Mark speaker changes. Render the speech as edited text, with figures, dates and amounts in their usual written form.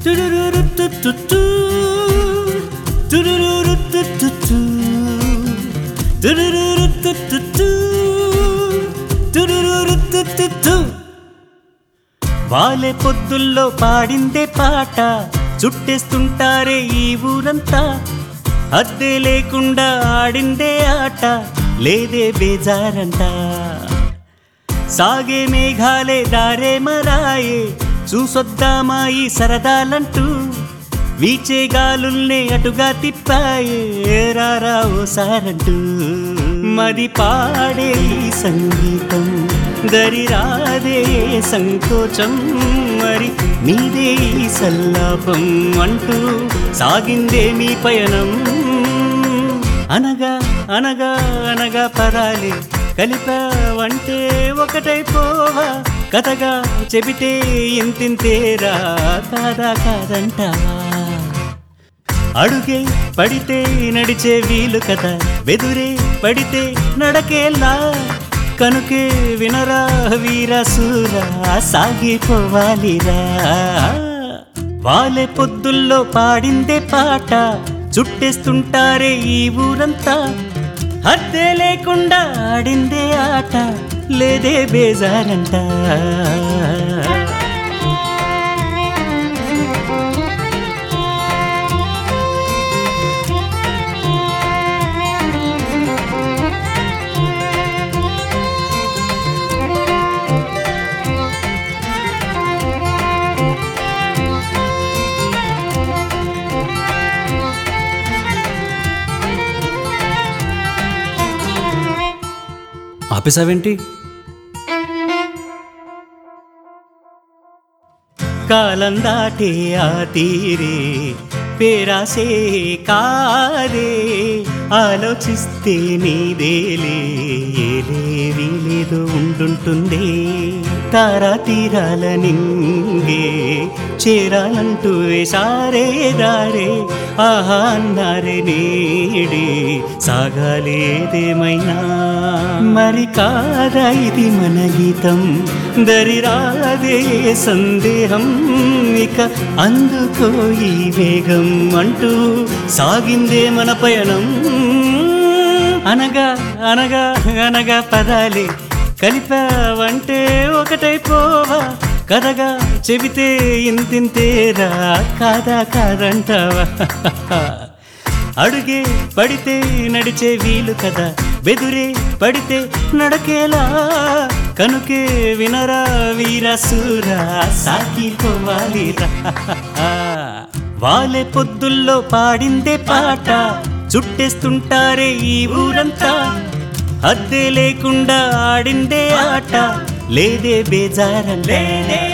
Speaker 1: వాలే పొద్దుల్లో పాడిందే పాట చుట్టేస్తుంటారే ఈ ఊరంతా. అద్దె లేకుండా ఆడిందే ఆట లేదే బేజారంట. సాగే మేఘాలే దారే మరాయే చూసొద్దామా ఈ సరదాలంటూ. వీచే గాలుల్నే అటుగా తిప్పాయే రారా ఓసారంటూ. మది పాడే ఈ సంగీతం దరి రాదే సంకోచం. మరి నీదే ఈ సల్లాపం అంటూ సాగిందే మీ పయనం. అనగా అనగా అనగా పరాలే కలిపావంటే ఒకటైపోవా. కథగా చెబితే ఇంతింతేరా కాదా కాదంటావా. అడుగే పడితే నడిచే వీలు కదా, వెదురే పడితే నడకేలా. కనుకే వినరా వీరసూరా సాగిపోవాలిరా. వాలే పొద్దుల్లో పాడిందే పాట చుట్టేస్తుంటారే ఈ ఊరంతా. అద్దె లేకుండా ఆడిందే ఆట లేదే బేజారంట. ఆపేసావేంటి? కాలం దాటే ఆ తీరే పేరాసే కాదే. ఆలోచిస్తే నీదేలే ఏలేవి లేదో ఉండుంటుందే. తారా తీరాల నింగే చేరాలంటూ వేసారే దారే. ఆహా అన్నారే నేడే సాగాలేదేమైనా. మరి కాదా ఇది మన గీతం దరి రాదే సందేహం. ఇక అందుకో ఈ వేగం అంటూ సాగిందే మన పయనం. అనగా అనగా అనగా పదాలే కలిపావంటే ఒకటైపోవా. కథగా చెబితే ఇంతింతేరా కాదా కాదంటావా. అడుగే పడితే నడిచే వీలు కదా, వెదురే పడితే నడకేలా. కనుకే వినరా వీరసూరా సాగిపోవాలిరా. వాలే పొద్దుల్లో పాడిందే పాట చుట్టేస్తుంటారే ఈ ఊరంతా. అద్దె లేకుండా ఆడిందే ఆట లేదే బేజారంట.